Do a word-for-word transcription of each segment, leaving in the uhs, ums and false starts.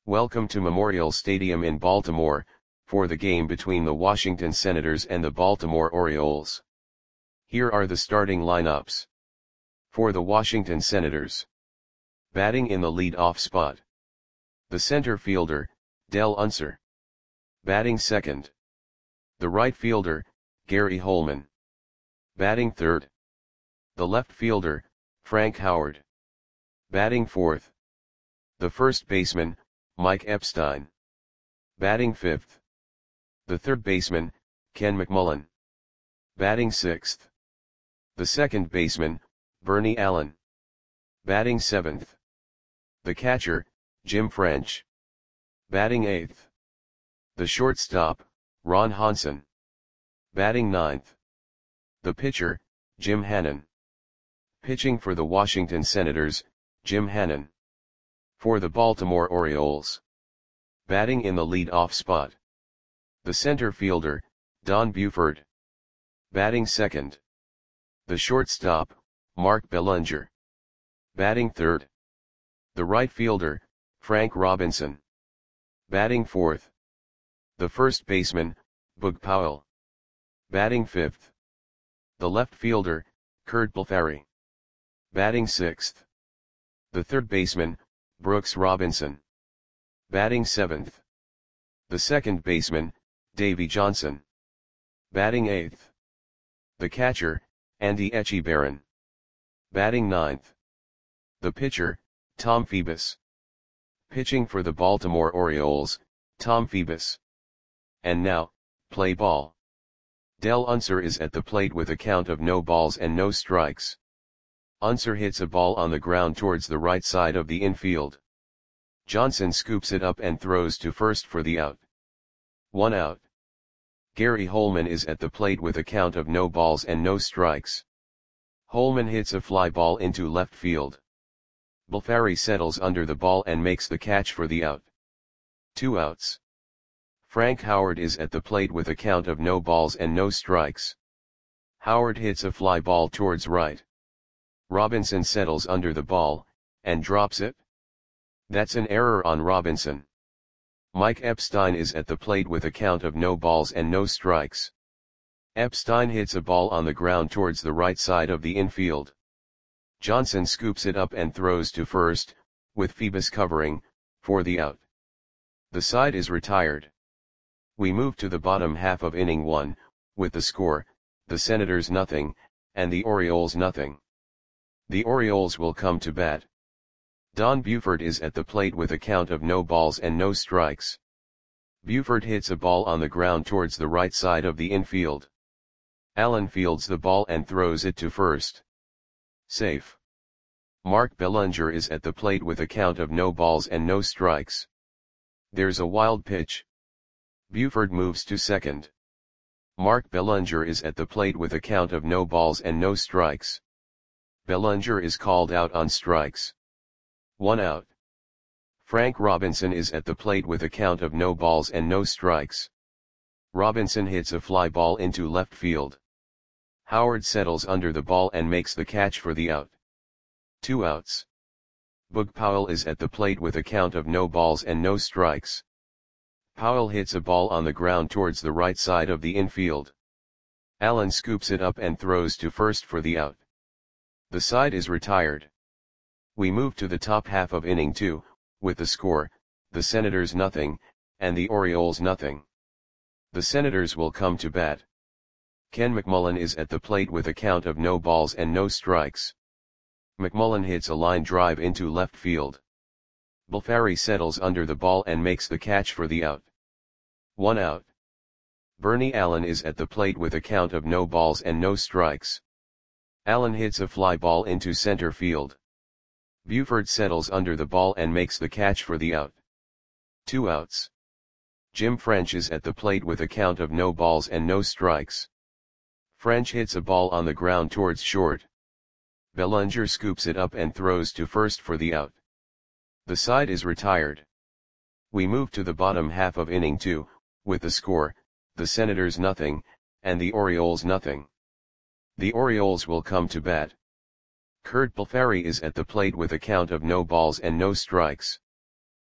Welcome to Memorial Stadium in Baltimore, for the game between the Washington Senators and the Baltimore Orioles. Here are the starting lineups. For the Washington Senators. Batting in the lead-off spot. The center fielder, Dell Unser. Batting second. The right fielder, Gary Holman. Batting third. The left fielder, Frank Howard. Batting fourth. The first baseman, Mike Epstein. Batting fifth. The third baseman, Ken McMullen. Batting sixth. The second baseman, Bernie Allen. Batting seventh. The catcher, Jim French. Batting eighth. The shortstop, Ron Hansen. Batting ninth. The pitcher, Jim Hannon. Pitching for the Washington Senators, Jim Hannon. For the Baltimore Orioles. Batting in the lead-off spot. The center fielder, Don Buford. Batting second. The shortstop, Mark Belanger. Batting third. The right fielder, Frank Robinson. Batting fourth. The first baseman, Boog Powell. Batting fifth. The left fielder, Curt Blefary. Batting sixth. The third baseman, Brooks Robinson. Batting seventh. The second baseman, Davey Johnson. Batting eighth. The catcher, Andy Etchebarren. Batting ninth. The pitcher, Tom Phoebus. Pitching for the Baltimore Orioles, Tom Phoebus. And now, play ball. Dell Unser is at the plate with a count of no balls and no strikes. Unser hits a ball on the ground towards the right side of the infield. Johnson scoops it up and throws to first for the out. One out. Gary Holman is at the plate with a count of no balls and no strikes. Holman hits a fly ball into left field. Blefary settles under the ball and makes the catch for the out. Two outs. Frank Howard is at the plate with a count of no balls and no strikes. Howard hits a fly ball towards right. Robinson settles under the ball, and drops it. That's an error on Robinson. Mike Epstein is at the plate with a count of no balls and no strikes. Epstein hits a ball on the ground towards the right side of the infield. Johnson scoops it up and throws to first, with Phoebus covering, for the out. The side is retired. We move to the bottom half of inning one, with the score, the Senators nothing, and the Orioles nothing. The Orioles will come to bat. Don Buford is at the plate with a count of no balls and no strikes. Buford hits a ball on the ground towards the right side of the infield. Allen fields the ball and throws it to first. Safe. Mark Belanger is at the plate with a count of no balls and no strikes. There's a wild pitch. Buford moves to second. Mark Belanger is at the plate with a count of no balls and no strikes. Belanger is called out on strikes. One out. Frank Robinson is at the plate with a count of no balls and no strikes. Robinson hits a fly ball into left field. Howard settles under the ball and makes the catch for the out. Two outs. Boog Powell is at the plate with a count of no balls and no strikes. Powell hits a ball on the ground towards the right side of the infield. Allen scoops it up and throws to first for the out. The side is retired. We move to the top half of inning two, with the score, the Senators nothing, and the Orioles nothing. The Senators will come to bat. Ken McMullen is at the plate with a count of no balls and no strikes. McMullen hits a line drive into left field. Blefary settles under the ball and makes the catch for the out. One out. Bernie Allen is at the plate with a count of no balls and no strikes. Allen hits a fly ball into center field. Buford settles under the ball and makes the catch for the out. Two outs. Jim French is at the plate with a count of no balls and no strikes. French hits a ball on the ground towards short. Belanger scoops it up and throws to first for the out. The side is retired. We move to the bottom half of inning two, with the score, the Senators nothing, and the Orioles nothing. The Orioles will come to bat. Curt Blefary is at the plate with a count of no balls and no strikes.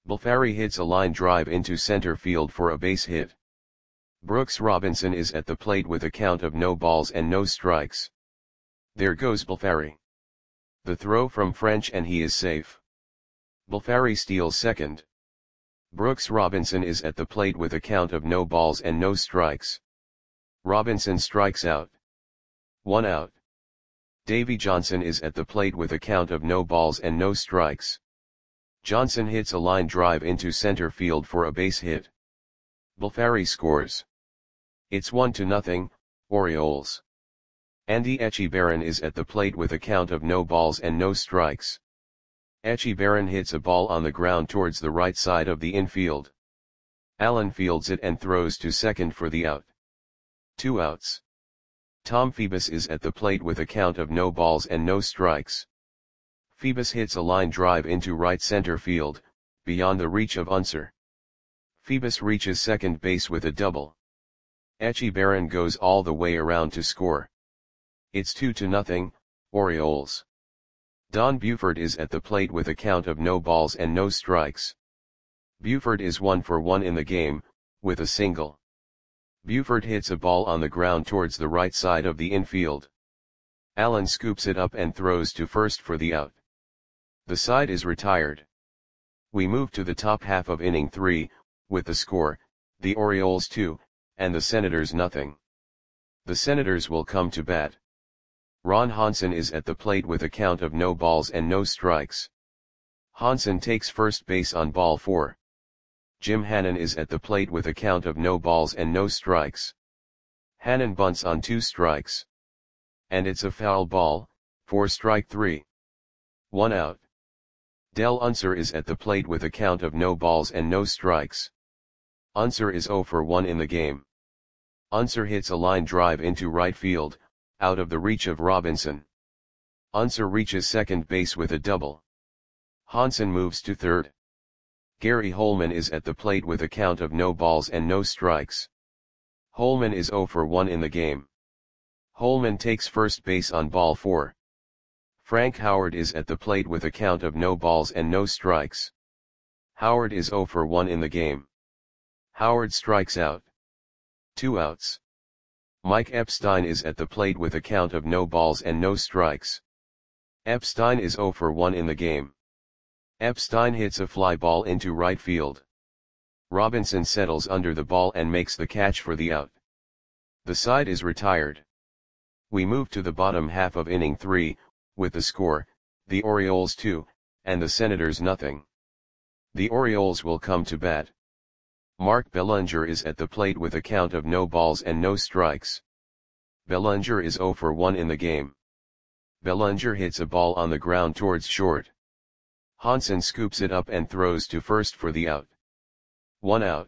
Balfari hits a line drive into center field for a base hit. Brooks Robinson is at the plate with a count of no balls and no strikes. There goes Balfari. The throw from French and he is safe. Balfari steals second. Brooks Robinson is at the plate with a count of no balls and no strikes. Robinson strikes out. One out. Davy Johnson is at the plate with a count of no balls and no strikes. Johnson hits a line drive into center field for a base hit. Balfari scores. It's one to nothing, Orioles. Andy Etchebarren is at the plate with a count of no balls and no strikes. Etchebarren hits a ball on the ground towards the right side of the infield. Allen fields it and throws to second for the out. Two outs. Tom Phoebus is at the plate with a count of no balls and no strikes. Phoebus hits a line drive into right center field, beyond the reach of Unser. Phoebus reaches second base with a double. Etchebarren goes all the way around to score. It's two to nothing, Orioles. Don Buford is at the plate with a count of no balls and no strikes. Buford is one for one in the game, with a single. Buford hits a ball on the ground towards the right side of the infield. Allen scoops it up and throws to first for the out. The side is retired. We move to the top half of inning three, with the score, the Orioles two, and the Senators nothing. The Senators will come to bat. Ron Hansen is at the plate with a count of no balls and no strikes. Hansen takes first base on ball four. Jim Hannon is at the plate with a count of no balls and no strikes. Hannon bunts on two strikes. And it's a foul ball, for strike three. One out. Del Unser is at the plate with a count of no balls and no strikes. Unser is zero for one in the game. Unser hits a line drive into right field, out of the reach of Robinson. Unser reaches second base with a double. Hansen moves to third. Gary Holman is at the plate with a count of no balls and no strikes. Holman is zero for one in the game. Holman takes first base on ball four. Frank Howard is at the plate with a count of no balls and no strikes. Howard is zero for one in the game. Howard strikes out. Two outs. Mike Epstein is at the plate with a count of no balls and no strikes. Epstein is zero for one in the game. Epstein hits a fly ball into right field. Robinson settles under the ball and makes the catch for the out. The side is retired. We move to the bottom half of inning three, with the score, the Orioles two, and the Senators nothing. The Orioles will come to bat. Mark Bellinger is at the plate with a count of no balls and no strikes. Bellinger is zero for one in the game. Bellinger hits a ball on the ground towards short. Hansen scoops it up and throws to first for the out. One out.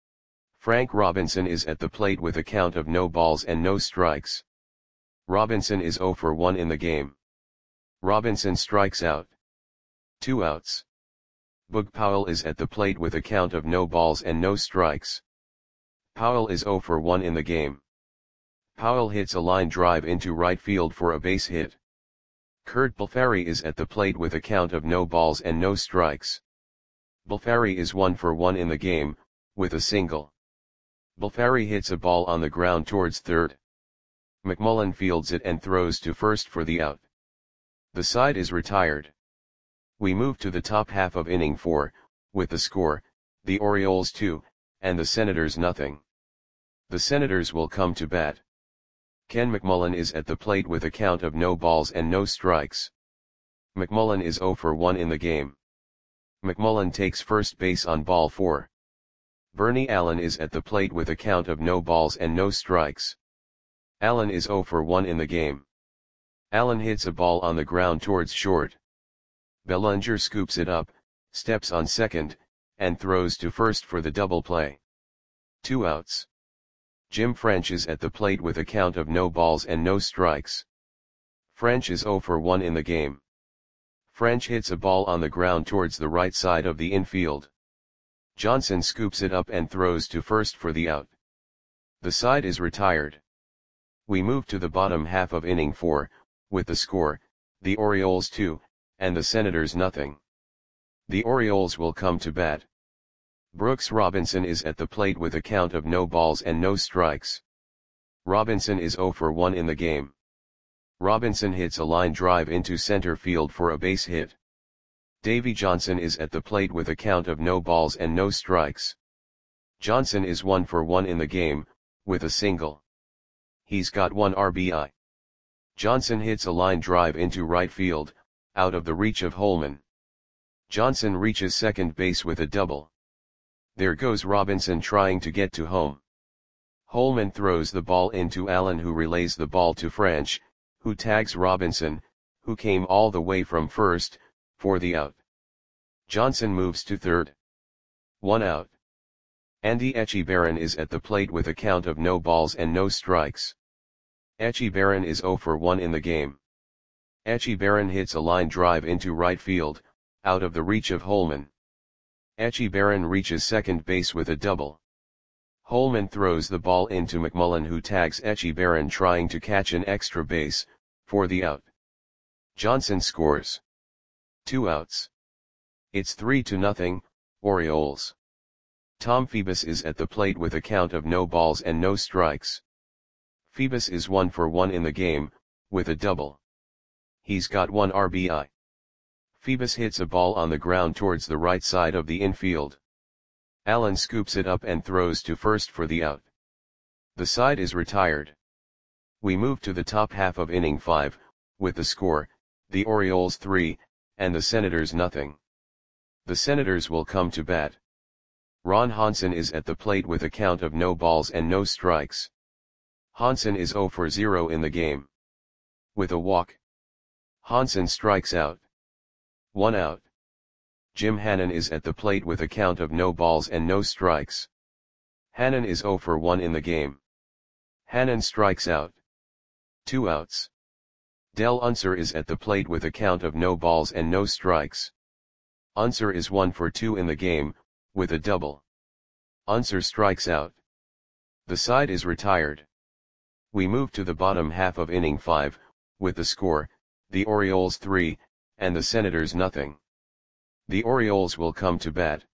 Frank Robinson is at the plate with a count of no balls and no strikes. Robinson is zero for one in the game. Robinson strikes out. Two outs. Boog Powell is at the plate with a count of no balls and no strikes. Powell is zero for one in the game. Powell hits a line drive into right field for a base hit. Kurt Balfari is at the plate with a count of no balls and no strikes. Balfari is one for one in the game, with a single. Balfari hits a ball on the ground towards third. McMullen fields it and throws to first for the out. The side is retired. We move to the top half of inning four, with the score, the Orioles two, and the Senators nothing. The Senators will come to bat. Ken McMullen is at the plate with a count of no balls and no strikes. McMullen is zero for one in the game. McMullen takes first base on ball four. Bernie Allen is at the plate with a count of no balls and no strikes. Allen is zero for one in the game. Allen hits a ball on the ground towards short. Bellinger scoops it up, steps on second, and throws to first for the double play. Two outs. Jim French is at the plate with a count of no balls and no strikes. French is zero for one in the game. French hits a ball on the ground towards the right side of the infield. Johnson scoops it up and throws to first for the out. The side is retired. We move to the bottom half of inning four, with the score, the Orioles two, and the Senators nothing. The Orioles will come to bat. Brooks Robinson is at the plate with a count of no balls and no strikes. Robinson is zero for one in the game. Robinson hits a line drive into center field for a base hit. Davy Johnson is at the plate with a count of no balls and no strikes. Johnson is one for one in the game, with a single. He's got one R B I. Johnson hits a line drive into right field, out of the reach of Holman. Johnson reaches second base with a double. There goes Robinson trying to get to home. Holman throws the ball into Allen, who relays the ball to French, who tags Robinson, who came all the way from first, for the out. Johnson moves to third. One out. Andy Etchebarren is at the plate with a count of no balls and no strikes. Etchebarren is zero for one in the game. Etchebarren hits a line drive into right field, out of the reach of Holman. Etchebarren reaches second base with a double. Holman throws the ball into McMullen, who tags Etchebarren trying to catch an extra base, for the out. Johnson scores. Two outs. It's three to nothing, Orioles. Tom Phoebus is at the plate with a count of no balls and no strikes. Phoebus is one for one in the game, with a double. He's got one R B I. Phoebus hits a ball on the ground towards the right side of the infield. Allen scoops it up and throws to first for the out. The side is retired. We move to the top half of inning five, with the score, the Orioles three, and the Senators nothing. The Senators will come to bat. Ron Hansen is at the plate with a count of no balls and no strikes. Hansen is zero for zero in the game. With a walk. Hansen strikes out. One out. Jim Hannon is at the plate with a count of no balls and no strikes. Hannon is zero for one in the game. Hannon strikes out. Two outs. Del Unser is at the plate with a count of no balls and no strikes. Unser is one for two in the game, with a double. Unser strikes out. The side is retired. We move to the bottom half of inning five, with the score, the Orioles three, and the Senators nothing. The Orioles will come to bat.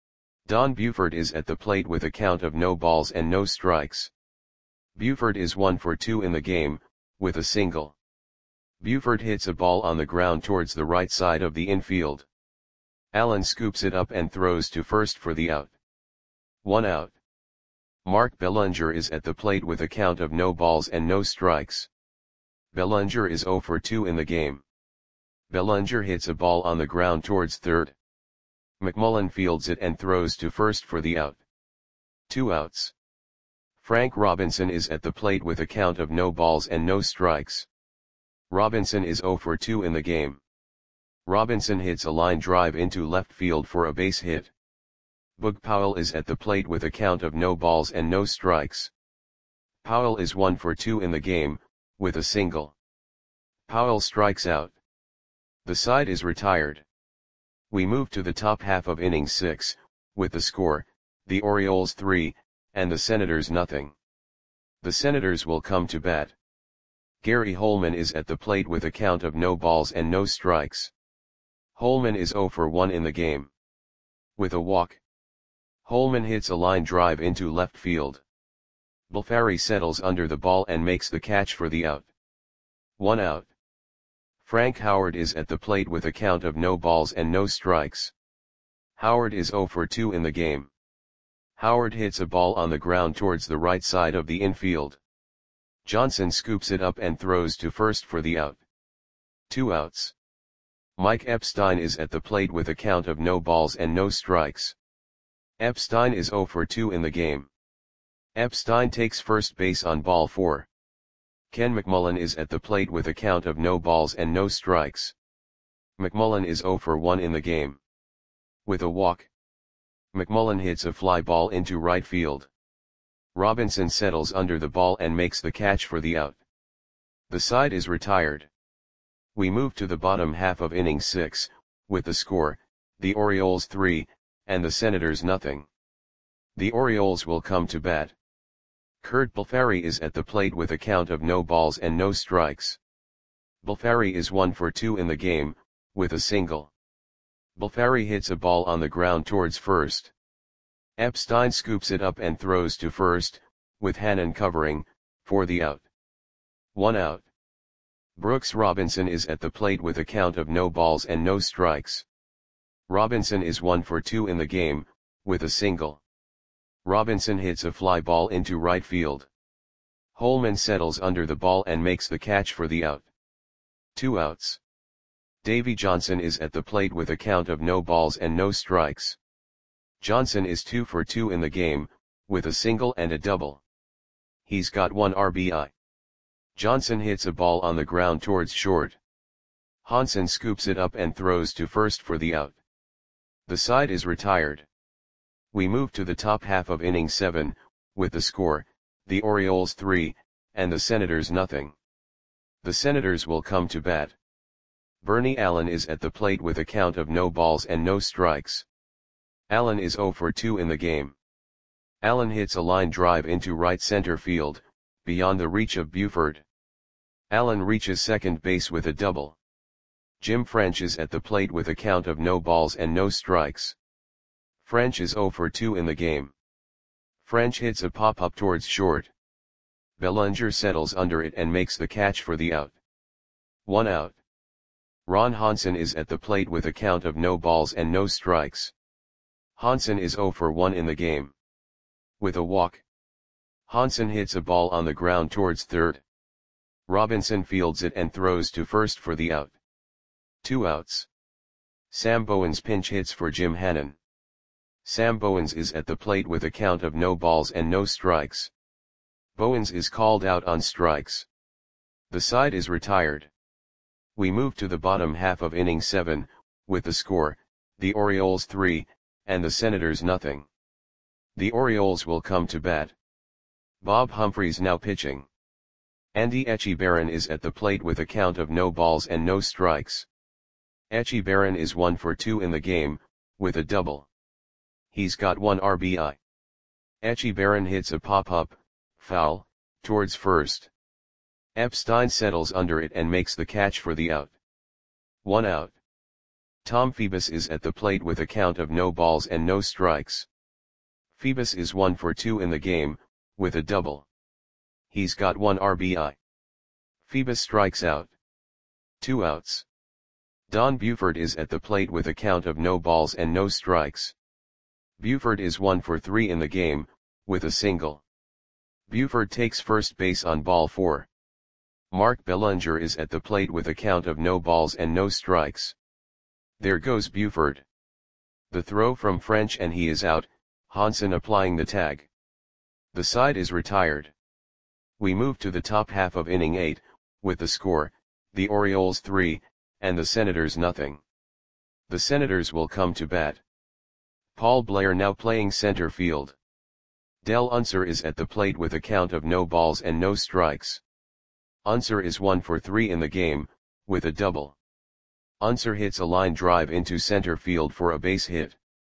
Don Buford is at the plate with a count of no balls and no strikes. Buford is one for two in the game, with a single. Buford hits a ball on the ground towards the right side of the infield. Allen scoops it up and throws to first for the out. One out. Mark Bellinger is at the plate with a count of no balls and no strikes. Bellinger is zero for two in the game. Bellinger hits a ball on the ground towards third. McMullen fields it and throws to first for the out. Two outs. Frank Robinson is at the plate with a count of no balls and no strikes. Robinson is zero for two in the game. Robinson hits a line drive into left field for a base hit. Boog Powell is at the plate with a count of no balls and no strikes. Powell is one for two in the game, with a single. Powell strikes out. The side is retired. We move to the top half of inning six, with the score, the Orioles three, and the Senators nothing. The Senators will come to bat. Gary Holman is at the plate with a count of no balls and no strikes. Holman is zero for one in the game. With a walk. Holman hits a line drive into left field. Bulfari settles under the ball and makes the catch for the out. One out. Frank Howard is at the plate with a count of no balls and no strikes. Howard is zero for two in the game. Howard hits a ball on the ground towards the right side of the infield. Johnson scoops it up and throws to first for the out. Two outs. Mike Epstein is at the plate with a count of no balls and no strikes. Epstein is zero for two in the game. Epstein takes first base on ball four. Ken McMullen is at the plate with a count of no balls and no strikes. McMullen is zero for one in the game. With a walk. McMullen hits a fly ball into right field. Robinson settles under the ball and makes the catch for the out. The side is retired. We move to the bottom half of inning six, with the score, the Orioles three, and the Senators nothing. The Orioles will come to bat. Kurt Bulfari is at the plate with a count of no balls and no strikes. Bulfari is one for two in the game, with a single. Bulfari hits a ball on the ground towards first. Epstein scoops it up and throws to first, with Hannon covering, for the out. One out. Brooks Robinson is at the plate with a count of no balls and no strikes. Robinson is one for two in the game, with a single. Robinson hits a fly ball into right field. Holman settles under the ball and makes the catch for the out. Two outs. Davy Johnson is at the plate with a count of no balls and no strikes. Johnson is two for two in the game, with a single and a double. He's got one R B I. Johnson hits a ball on the ground towards short. Hansen scoops it up and throws to first for the out. The side is retired. We move to the top half of inning seven, with the score, the Orioles three, and the Senators nothing. The Senators will come to bat. Bernie Allen is at the plate with a count of no balls and no strikes. Allen is zero for two in the game. Allen hits a line drive into right center field, beyond the reach of Buford. Allen reaches second base with a double. Jim French is at the plate with a count of no balls and no strikes. French is zero for two in the game. French hits a pop-up towards short. Bellinger settles under it and makes the catch for the out. One out. Ron Hansen is at the plate with a count of no balls and no strikes. Hansen is zero for one in the game. With a walk. Hansen hits a ball on the ground towards third. Robinson fields it and throws to first for the out. Two outs. Sam Bowens pinch hits for Jim Hannon. Sam Bowens is at the plate with a count of no balls and no strikes. Bowens is called out on strikes. The side is retired. We move to the bottom half of inning seven, with the score, the Orioles three, and the Senators nothing. The Orioles will come to bat. Bob Humphreys now pitching. Andy Echebarren is at the plate with a count of no balls and no strikes. Echebarren is one for two in the game, with a double. He's got one R B I. Echebarren hits a pop-up, foul, towards first. Epstein settles under it and makes the catch for the out. One out. Tom Phoebus is at the plate with a count of no balls and no strikes. Phoebus is one for two in the game, with a double. He's got one R B I. Phoebus strikes out. Two outs. Don Buford is at the plate with a count of no balls and no strikes. Buford is one for three in the game, with a single. Buford takes first base on ball four. Mark Bellinger is at the plate with a count of no balls and no strikes. There goes Buford. The throw from French and he is out, Hansen applying the tag. The side is retired. We move to the top half of inning eight, with the score, the Orioles three, and the Senators nothing. The Senators will come to bat. Paul Blair now playing center field. Del Unser is at the plate with a count of no balls and no strikes. Unser is one for three in the game, with a double. Unser hits a line drive into center field for a base hit.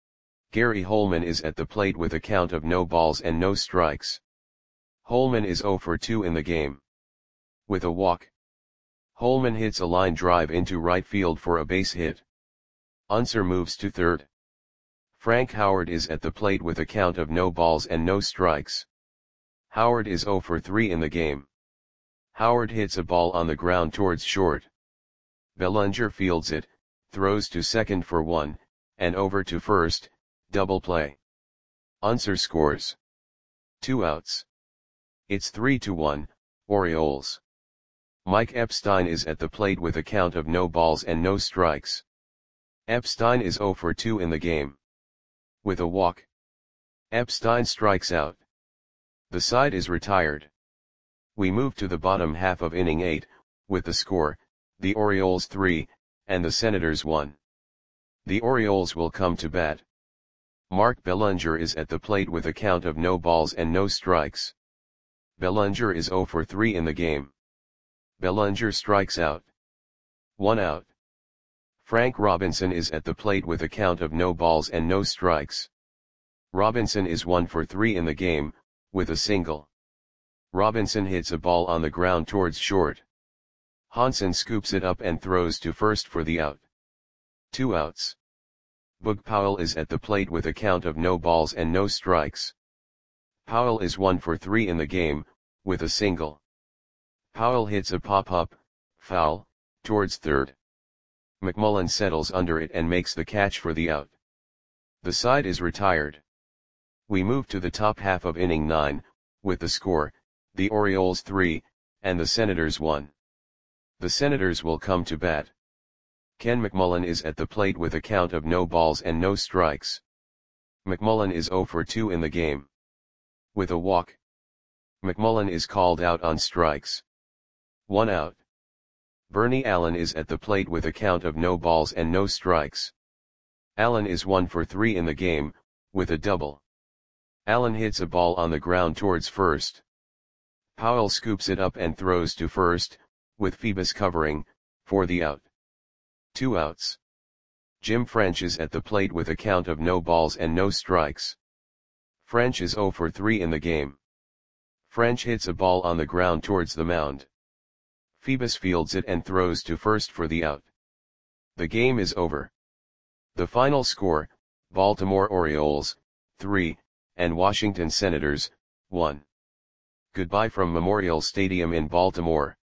Gary Holman is at the plate with a count of no balls and no strikes. Holman is zero for two in the game. With a walk. Holman hits a line drive into right field for a base hit. Unser moves to third. Frank Howard is at the plate with a count of no balls and no strikes. Howard is zero for three in the game. Howard hits a ball on the ground towards short. Bellinger fields it, throws to second for one, and over to first, double play. Unser scores. Two outs. It's three to one, Orioles. Mike Epstein is at the plate with a count of no balls and no strikes. Epstein is zero for two in the game. With a walk. Epstein strikes out. The side is retired. We move to the bottom half of inning eight, with the score, the Orioles three, and the Senators one. The Orioles will come to bat. Mark Bellinger is at the plate with a count of no balls and no strikes. Bellinger is zero for three in the game. Bellinger strikes out. One out. Frank Robinson is at the plate with a count of no balls and no strikes. Robinson is one for three in the game, with a single. Robinson hits a ball on the ground towards short. Hansen scoops it up and throws to first for the out. Two outs. Boog Powell is at the plate with a count of no balls and no strikes. Powell is one for three in the game, with a single. Powell hits a pop-up, foul, towards third. McMullen settles under it and makes the catch for the out. The side is retired. We move to the top half of inning nine, with the score, the Orioles three, and the Senators one. The Senators will come to bat. Ken McMullen is at the plate with a count of no balls and no strikes. McMullen is zero for two in the game. With a walk, McMullen is called out on strikes. One out. Bernie Allen is at the plate with a count of no balls and no strikes. Allen is one for three in the game, with a double. Allen hits a ball on the ground towards first. Powell scoops it up and throws to first, with Phoebus covering, for the out. Two outs. Jim French is at the plate with a count of no balls and no strikes. French is zero for three in the game. French hits a ball on the ground towards the mound. Phoebus fields it and throws to first for the out. The game is over. The final score, Baltimore Orioles, three, and Washington Senators, one. Goodbye from Memorial Stadium in Baltimore.